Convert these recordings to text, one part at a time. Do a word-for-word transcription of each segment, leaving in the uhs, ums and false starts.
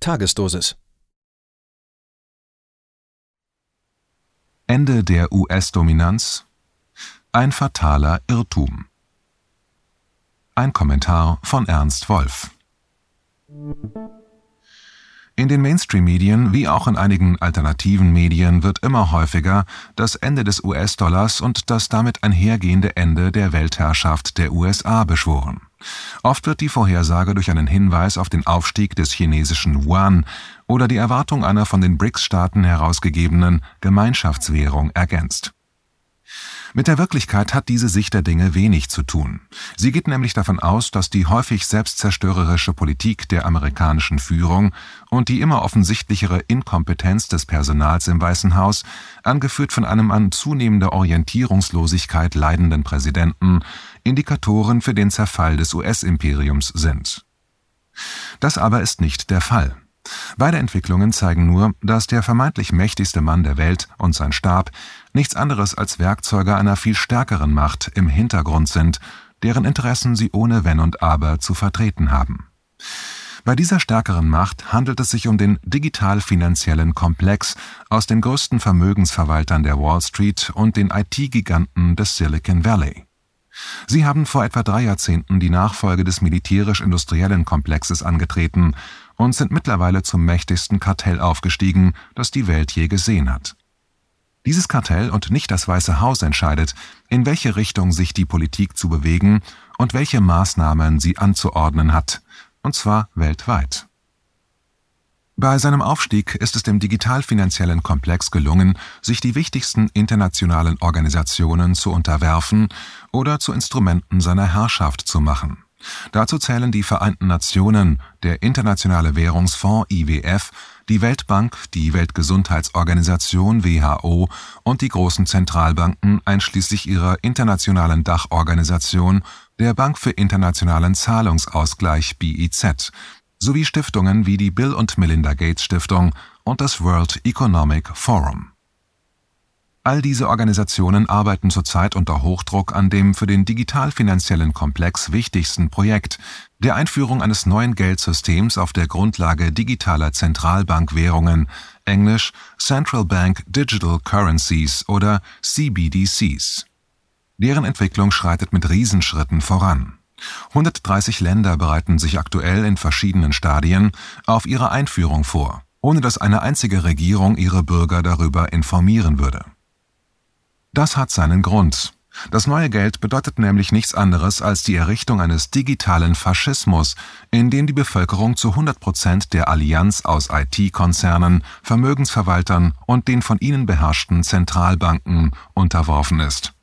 Tagesdosis. Ende der U S-Dominanz? Ein fataler Irrtum. Ein Kommentar von Ernst Wolf. In den Mainstream-Medien wie auch in einigen alternativen Medien wird immer häufiger das Ende des U S-Dollars und das damit einhergehende Ende der Weltherrschaft der U S A beschworen. Oft wird die Vorhersage durch einen Hinweis auf den Aufstieg des chinesischen Yuan oder die Erwartung einer von den B R I C S-Staaten herausgegebenen Gemeinschaftswährung ergänzt. Mit der Wirklichkeit hat diese Sicht der Dinge wenig zu tun. Sie geht nämlich davon aus, dass die häufig selbstzerstörerische Politik der amerikanischen Führung und die immer offensichtlichere Inkompetenz des Personals im Weißen Haus, angeführt von einem an zunehmender Orientierungslosigkeit leidenden Präsidenten, Indikatoren für den Zerfall des U S-Imperiums sind. Das aber ist nicht der Fall. Beide Entwicklungen zeigen nur, dass der vermeintlich mächtigste Mann der Welt und sein Stab nichts anderes als Werkzeuge einer viel stärkeren Macht im Hintergrund sind, deren Interessen sie ohne Wenn und Aber zu vertreten haben. Bei dieser stärkeren Macht handelt es sich um den digital-finanziellen Komplex aus den größten Vermögensverwaltern der Wall Street und den I T-Giganten des Silicon Valley. Sie haben vor etwa drei Jahrzehnten die Nachfolge des militärisch-industriellen Komplexes angetreten und sind mittlerweile zum mächtigsten Kartell aufgestiegen, das die Welt je gesehen hat. Dieses Kartell und nicht das Weiße Haus entscheidet, in welche Richtung sich die Politik zu bewegen und welche Maßnahmen sie anzuordnen hat, und zwar weltweit. Bei seinem Aufstieg ist es dem digital-finanziellen Komplex gelungen, sich die wichtigsten internationalen Organisationen zu unterwerfen oder zu Instrumenten seiner Herrschaft zu machen. Dazu zählen die Vereinten Nationen, der Internationale Währungsfonds I W F, die Weltbank, die Weltgesundheitsorganisation W H O und die großen Zentralbanken einschließlich ihrer internationalen Dachorganisation, der Bank für internationalen Zahlungsausgleich B I Z, sowie Stiftungen wie die Bill und Melinda Gates Stiftung und das World Economic Forum. All diese Organisationen arbeiten zurzeit unter Hochdruck an dem für den digital-finanziellen Komplex wichtigsten Projekt, der Einführung eines neuen Geldsystems auf der Grundlage digitaler Zentralbankwährungen, englisch Central Bank Digital Currencies oder C B D Cs. Deren Entwicklung schreitet mit Riesenschritten voran. hundertdreißig Länder bereiten sich aktuell in verschiedenen Stadien auf ihre Einführung vor, ohne dass eine einzige Regierung ihre Bürger darüber informieren würde. Das hat seinen Grund. Das neue Geld bedeutet nämlich nichts anderes als die Errichtung eines digitalen Faschismus, in dem die Bevölkerung zu hundert Prozent der Allianz aus I T-Konzernen, Vermögensverwaltern und den von ihnen beherrschten Zentralbanken unterworfen ist.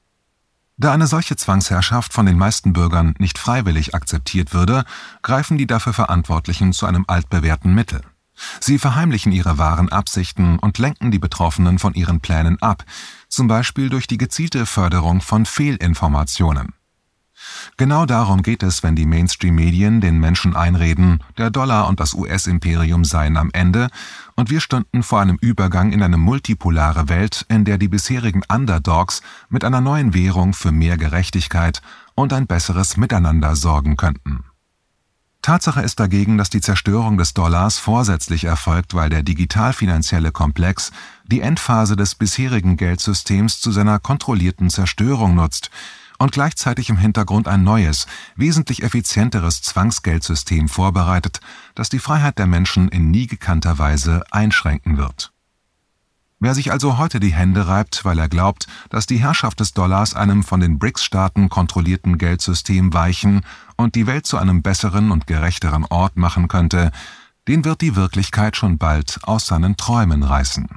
Da eine solche Zwangsherrschaft von den meisten Bürgern nicht freiwillig akzeptiert würde, greifen die dafür Verantwortlichen zu einem altbewährten Mittel. Sie verheimlichen ihre wahren Absichten und lenken die Betroffenen von ihren Plänen ab, zum Beispiel durch die gezielte Förderung von Fehlinformationen. Genau darum geht es, wenn die Mainstream-Medien den Menschen einreden, der Dollar und das U S-Imperium seien am Ende und wir stünden vor einem Übergang in eine multipolare Welt, in der die bisherigen Underdogs mit einer neuen Währung für mehr Gerechtigkeit und ein besseres Miteinander sorgen könnten. Tatsache ist dagegen, dass die Zerstörung des Dollars vorsätzlich erfolgt, weil der digital-finanzielle Komplex die Endphase des bisherigen Geldsystems zu seiner kontrollierten Zerstörung nutzt und gleichzeitig im Hintergrund ein neues, wesentlich effizienteres Zwangsgeldsystem vorbereitet, das die Freiheit der Menschen in nie gekannter Weise einschränken wird. Wer sich also heute die Hände reibt, weil er glaubt, dass die Herrschaft des Dollars einem von den B R I C S-Staaten kontrollierten Geldsystem weichen und die Welt zu einem besseren und gerechteren Ort machen könnte, den wird die Wirklichkeit schon bald aus seinen Träumen reißen.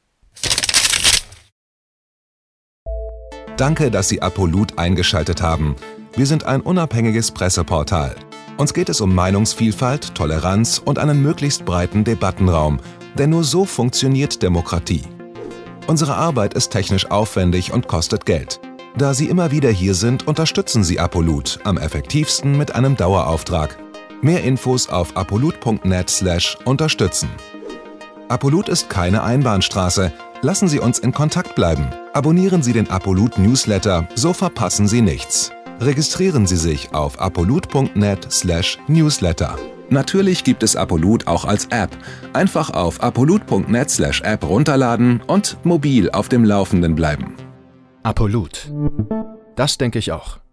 Danke, dass Sie Apolut eingeschaltet haben. Wir sind ein unabhängiges Presseportal. Uns geht es um Meinungsvielfalt, Toleranz und einen möglichst breiten Debattenraum, denn nur so funktioniert Demokratie. Unsere Arbeit ist technisch aufwendig und kostet Geld. Da Sie immer wieder hier sind, unterstützen Sie Apolut am effektivsten mit einem Dauerauftrag. Mehr Infos auf apolut punkt net slash unterstützen. Apolut ist keine Einbahnstraße. Lassen Sie uns in Kontakt bleiben. Abonnieren Sie den Apolut Newsletter, so verpassen Sie nichts. Registrieren Sie sich auf apolut punkt net slash newsletter. Natürlich gibt es Apollut auch als App. Einfach auf apollut punkt net slash app runterladen und mobil auf dem Laufenden bleiben. Apollut. Das denke ich auch.